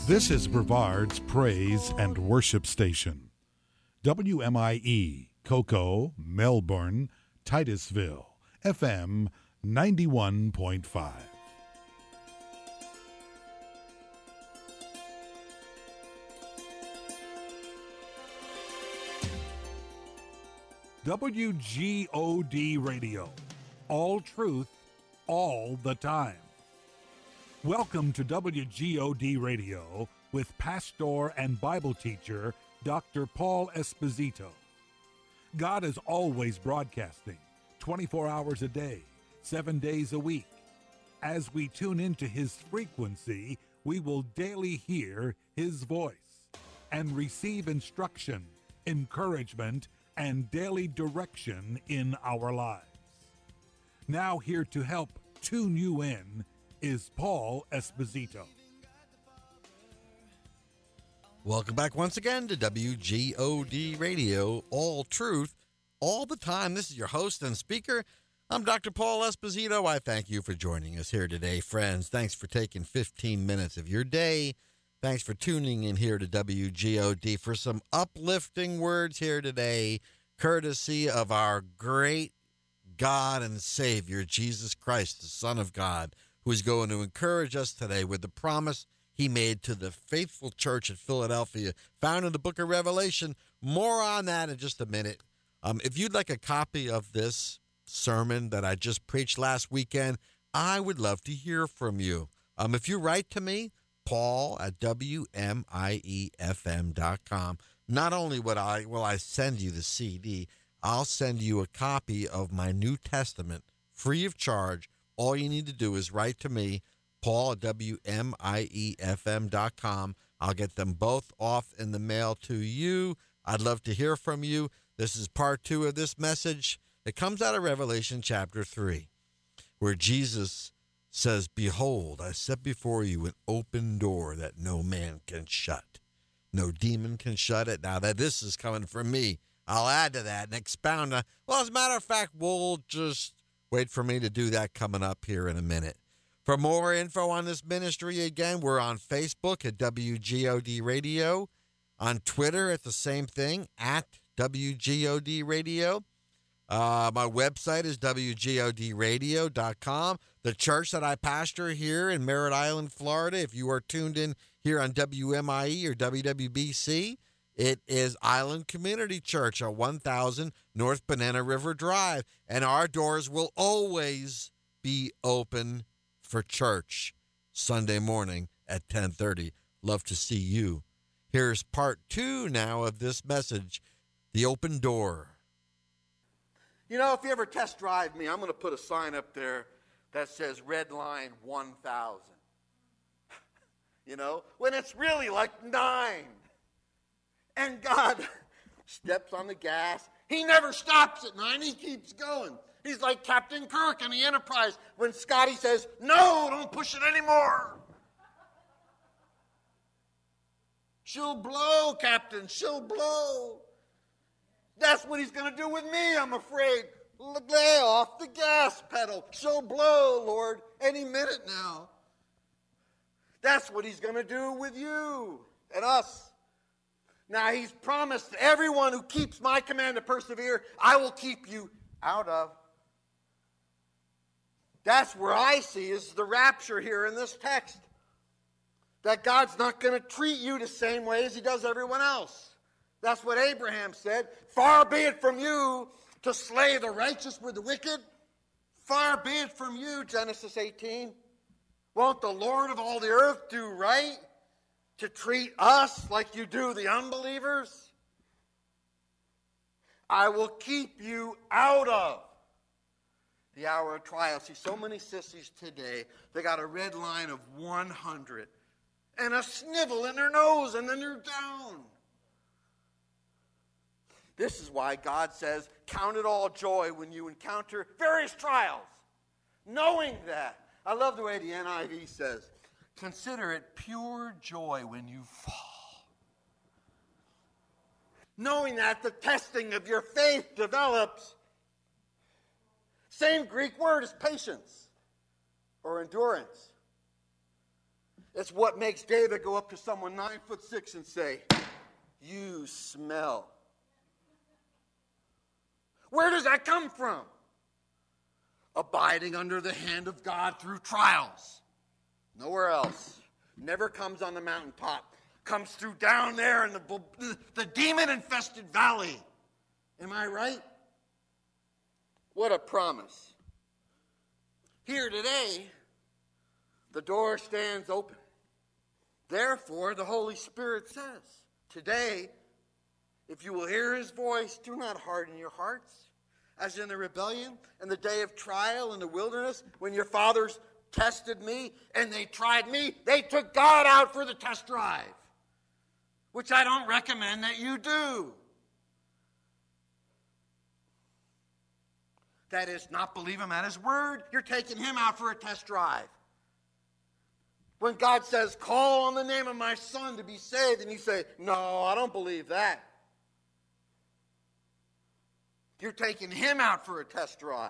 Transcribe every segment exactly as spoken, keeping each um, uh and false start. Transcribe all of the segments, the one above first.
This is Brevard's Praise and Worship Station. W M I E, Cocoa, Melbourne, Titusville, F M ninety-one point five. W G O D Radio. All truth, all the time. Welcome to W G O D Radio with pastor and Bible teacher Doctor Paul Esposito. God is always broadcasting, twenty-four hours a day, seven days a week. As we tune into His frequency, we will daily hear His voice and receive instruction, encouragement, and daily direction in our lives. Now here to help tune you in is Paul Esposito. Welcome back once again to W G O D Radio, all truth, all the time. This is your host and speaker. I'm Doctor Paul Esposito. I thank you for joining us here today, friends. Thanks for taking fifteen minutes of your day. Thanks for tuning in here to W G O D for some uplifting words here today, courtesy of our great God and Savior, Jesus Christ, the Son of God, who is going to encourage us today with the promise He made to the faithful church at Philadelphia, found in the book of Revelation. More on that in just a minute. Um, if you'd like a copy of this sermon that I just preached last weekend, I would love to hear from you. Um, if you write to me, Paul at W M I E F M dot com, not only would I, will I send you the C D, I'll send you a copy of my New Testament free of charge. All you need to do is write to me, Paul at W M I E F M dot com. I'll get them both off in the mail to you. I'd love to hear from you. This is part two of this message. It comes out of Revelation chapter three, where Jesus says, "Behold, I set before you an open door that no man can shut. No demon can shut it." Now that this is coming from me, I'll add to that and expound on. Well, as a matter of fact, we'll just wait for me to do that coming up here in a minute. For more info on this ministry, again, we're on Facebook at W G O D Radio, on Twitter at the same thing, at W G O D Radio. Uh, my website is W G O D radio dot com. The church that I pastor here in Merritt Island, Florida, if you are tuned in here on W M I E or W W B C, it is Island Community Church at one thousand North Banana River Drive, and our doors will always be open for church Sunday morning at ten thirty. Love to see you. Here's part two now of this message, The Open Door. You know, if you ever test drive me, I'm going to put a sign up there that says Red Line one thousand. You know, when it's really like nine. And God steps on the gas. He never stops at nine. He keeps going. He's like Captain Kirk in the Enterprise when Scotty says, "No, don't push it anymore." She'll blow, Captain. She'll blow. That's what he's going to do with me, I'm afraid. Lay off the gas pedal. She'll blow, Lord, any minute now. That's what he's going to do with you and us. Now, he's promised everyone who keeps my command to persevere, I will keep you out of. That's where I see is the rapture here in this text. That God's not going to treat you the same way as he does everyone else. That's what Abraham said. Far be it from you to slay the righteous with the wicked. Far be it from you, Genesis eighteen. Won't the Lord of all the earth do right to treat us like you do the unbelievers? I will keep you out of the hour of trial. See, so many sissies today, they got a red line of one hundred and a snivel in their nose, and then they're down. This is why God says, count it all joy when you encounter various trials. Knowing that. I love the way the N I V says, consider it pure joy when you fall. Knowing that the testing of your faith develops. Same Greek word as patience or endurance. It's what makes David go up to someone nine foot six and say, "You smell." Where does that come from? Abiding under the hand of God through trials. Nowhere else. Never comes on the mountaintop. Comes through down there in the, the, the demon-infested valley. Am I right? What a promise. Here today, the door stands open. Therefore, the Holy Spirit says, today, if you will hear his voice, do not harden your hearts, as in the rebellion and the day of trial in the wilderness, when your fathers tested me and they tried me. They took God out for the test drive, which I don't recommend that you do. That is, not believe him at his word. You're taking him out for a test drive. When God says, call on the name of my son to be saved, and you say, no, I don't believe that. You're taking him out for a test drive.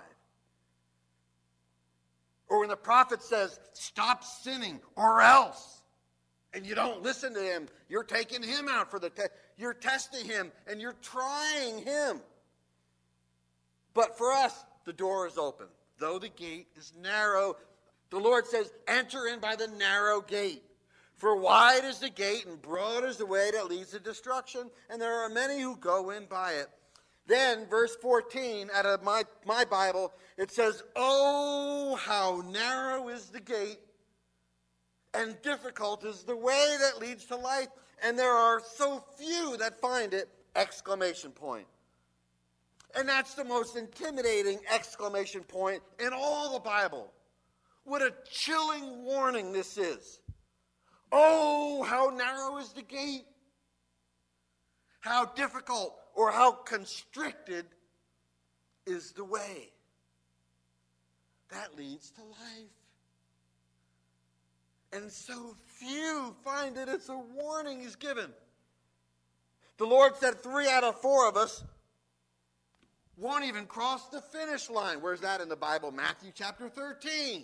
Or when the prophet says, stop sinning or else, and you don't listen to him, you're taking him out for the test. You're testing him and you're trying him. But for us, the door is open. Though the gate is narrow, the Lord says, enter in by the narrow gate. For wide is the gate and broad is the way that leads to destruction, and there are many who go in by it. Then, verse fourteen, out of my, my Bible, it says, oh, how narrow is the gate, and difficult is the way that leads to life, and there are so few that find it, exclamation point. And that's the most intimidating exclamation point in all the Bible. What a chilling warning this is. Oh, how narrow is the gate. How difficult or how constricted is the way that leads to life. And so few find it. It's a warning he's given. The Lord said three out of four of us won't even cross the finish line. Where's that in the Bible? Matthew chapter thirteen.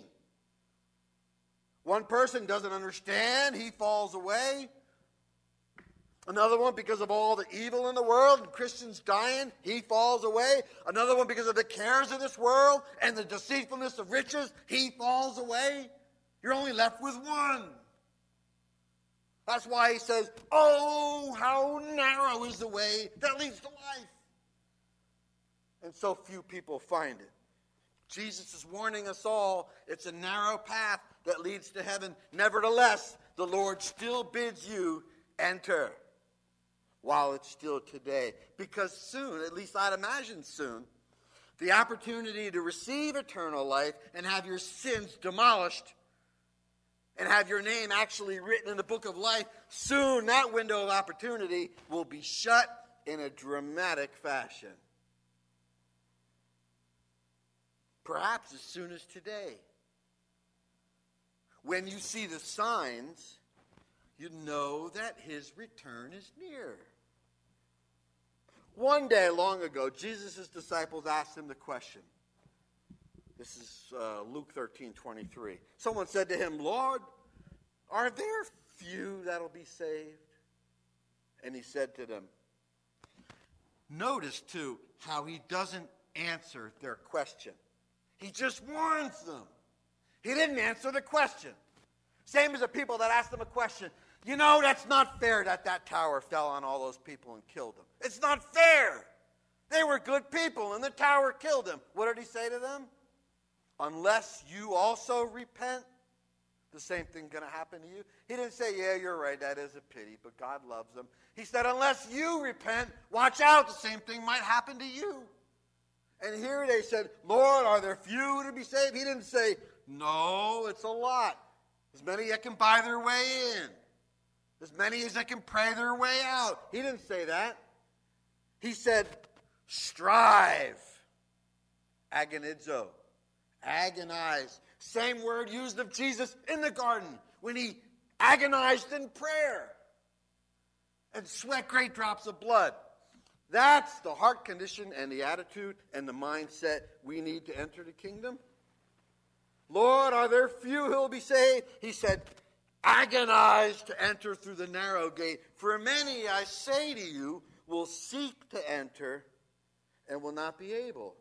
One person doesn't understand, he falls away. Another one, because of all the evil in the world and Christians dying, he falls away. Another one, because of the cares of this world and the deceitfulness of riches, he falls away. You're only left with one. That's why he says, oh, how narrow is the way that leads to life. And so few people find it. Jesus is warning us all, it's a narrow path that leads to heaven. Nevertheless, the Lord still bids you enter while it's still today. Because soon, at least I'd imagine soon, the opportunity to receive eternal life and have your sins demolished and have your name actually written in the book of life, soon that window of opportunity will be shut in a dramatic fashion. Perhaps as soon as today. When you see the signs, you know that his return is near. One day long ago, Jesus' disciples asked him the question. This is uh, Luke thirteen twenty-three. Someone said to him, Lord, are there few that'll be saved? And he said to them, notice too how he doesn't answer their question. He just warns them. He didn't answer the question. Same as the people that asked him a question. You know, that's not fair that that tower fell on all those people and killed them. It's not fair. They were good people and the tower killed them. What did he say to them? Unless you also repent, the same thing going to happen to you. He didn't say, yeah, you're right, that is a pity, but God loves them. He said, unless you repent, watch out, the same thing might happen to you. And here they said, Lord, are there few to be saved? He didn't say, no, it's a lot. As many that can buy their way in. As many as that can pray their way out. He didn't say that. He said, strive. Agonizo. Agonize. Same word used of Jesus in the garden when he agonized in prayer and sweat great drops of blood. That's the heart condition and the attitude and the mindset we need to enter the kingdom. Lord, are there few who will be saved? He said, Agonize to enter through the narrow gate. For many, I say to you, will seek to enter and will not be able.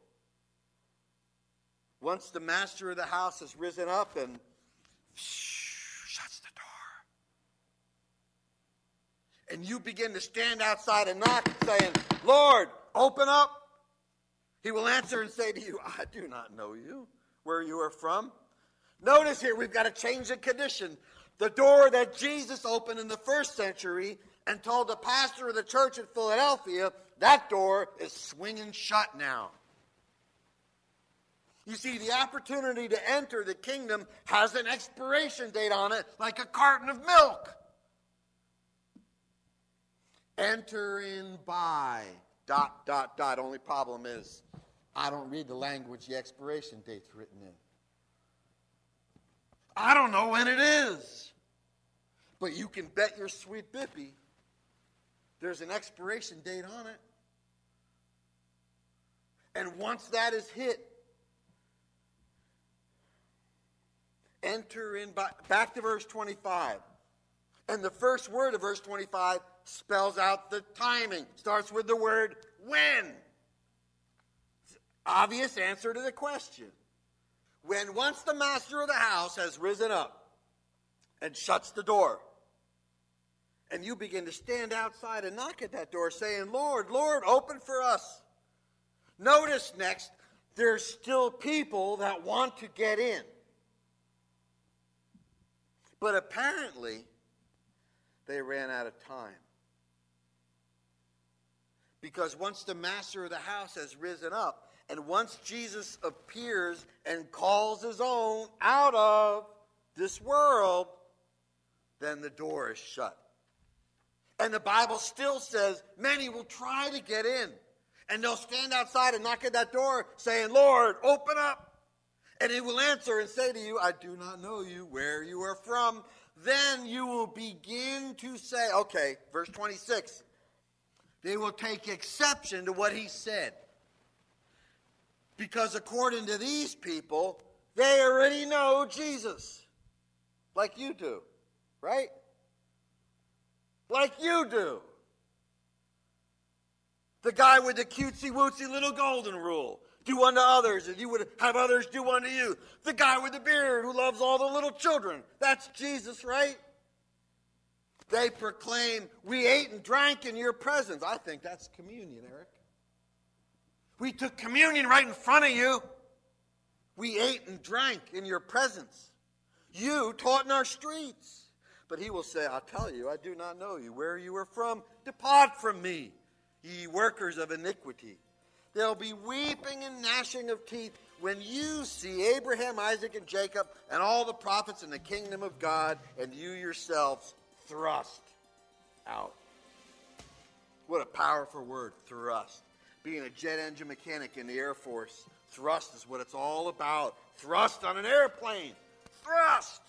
Once the master of the house has risen up and shuts the door, and you begin to stand outside and knock, saying, Lord, open up, he will answer and say to you, I do not know you, where you are from. Notice here, we've got to change the condition. The door that Jesus opened in the first century and told the pastor of the church at Philadelphia, that door is swinging shut now. You see, the opportunity to enter the kingdom has an expiration date on it, like a carton of milk. Enter in by, dot, dot, dot. Only problem is, I don't read the language the expiration date's written in. I don't know when it is. But you can bet your sweet bippy there's an expiration date on it. And once that is hit, enter in by, back to verse twenty-five. And the first word of verse twenty-five spells out the timing. Starts with the word when. Obvious answer to the question. When once the master of the house has risen up and shuts the door, and you begin to stand outside and knock at that door saying, Lord, Lord, open for us. Notice next, there's still people that want to get in. But apparently, they ran out of time. Because once the master of the house has risen up, and once Jesus appears and calls his own out of this world, then the door is shut. And the Bible still says many will try to get in. And they'll stand outside and knock at that door saying, Lord, open up. And he will answer and say to you, I do not know you, where you are from. Then you will begin to say, okay, verse twenty-six. They will take exception to what he said. Because according to these people, they already know Jesus. Like you do, right? Like you do. The guy with the cutesy-wootsy little golden rule. Do unto others as you would have others do unto you. The guy with the beard who loves all the little children. That's Jesus, right? They proclaim, we ate and drank in your presence. I think that's communion, Eric. We took communion right in front of you. We ate and drank in your presence. You taught in our streets. But he will say, I'll tell you, I do not know you. Where you are from, depart from me, ye workers of iniquity. There'll be weeping and gnashing of teeth when you see Abraham, Isaac, and Jacob, and all the prophets in the kingdom of God, and you yourselves thrust out. What a powerful word, thrust. Being a jet engine mechanic in the Air Force, thrust is what it's all about. Thrust on an airplane. Thrust.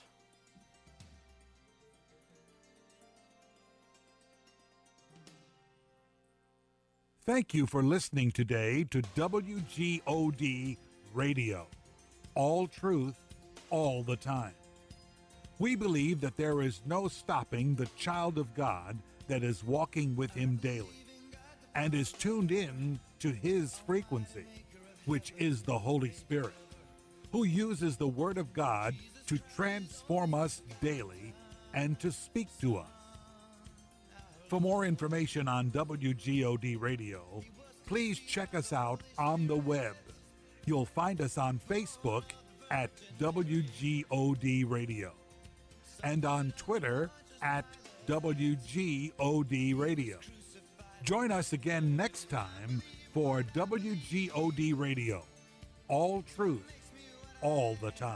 Thank you for listening today to W G O D Radio. All truth, all the time. We believe that there is no stopping the child of God that is walking with him daily and is tuned in to his frequency, which is the Holy Spirit, who uses the Word of God to transform us daily and to speak to us. For more information on W G O D Radio, please check us out on the web. You'll find us on Facebook at W G O D Radio and on Twitter at W G O D Radio. Join us again next time for W G O D Radio. All truth, all the time.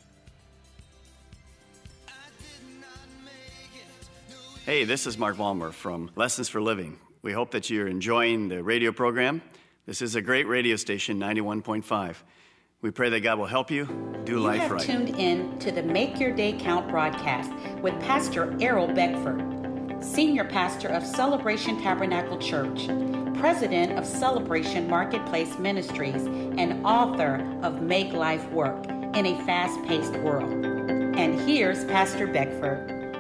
Hey, this is Mark Vollmer from Lessons for Living. We hope that you're enjoying the radio program. This is a great radio station, ninety-one point five. We pray that God will help you do life right. You have tuned in to the Make Your Day Count broadcast with Pastor Errol Beckford, Senior Pastor of Celebration Tabernacle Church, President of Celebration Marketplace Ministries, and author of Make Life Work in a Fast-Paced World. And here's Pastor Beckford.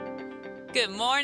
Good morning.